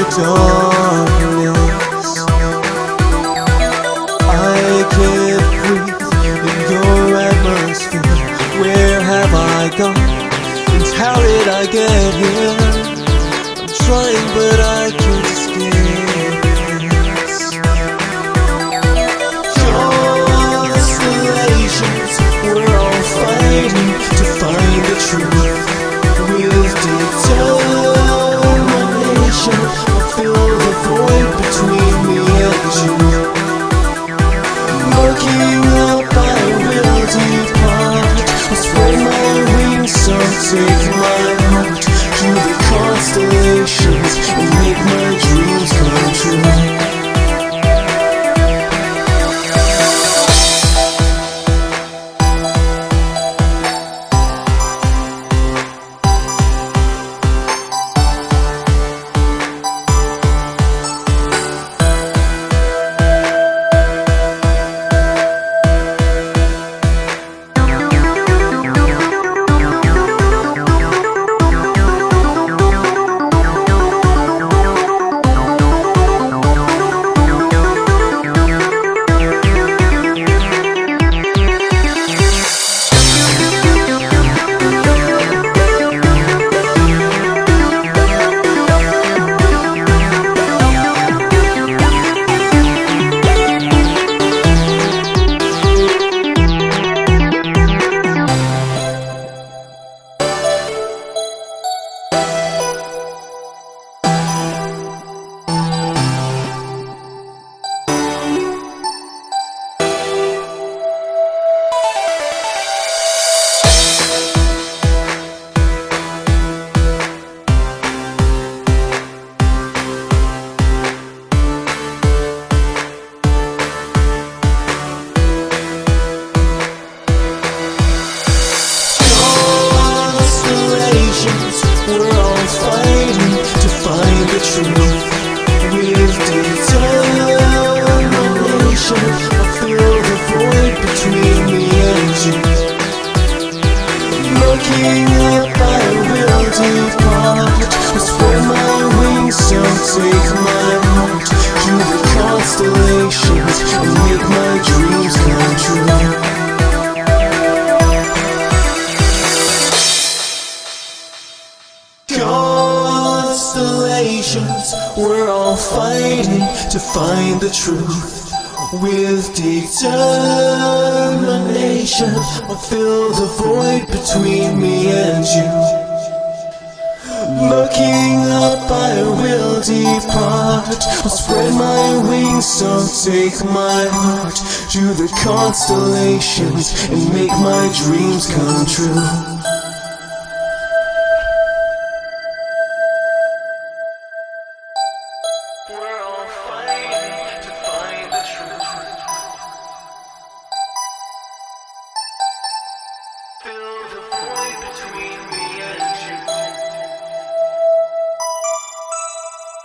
darkness. I can't breathe in your atmosphere. Where have I gone? And how did I get here? I'm trying but I can't escape this. Constellations, we're all fighting to find the truth. With determination, I fill the void between me and you. Looking up, I will depart. I'll spread my wings, so take my heart to the constellations and make my dreams come true. We're all fighting to find the truth. With determination, I fill the void between me and you. Looking up, I will depart. I'll spread my wings, so take my heart to the constellations and make my dreams come true. Constellations, we're all fighting to find the truth. With determination, I'll fill the void between me and you. Looking up, I will depart. I'll spread my wings, so take my heart to the constellations and make my dreams come true. We're all fighting to find the truth. Fill the void between me and you.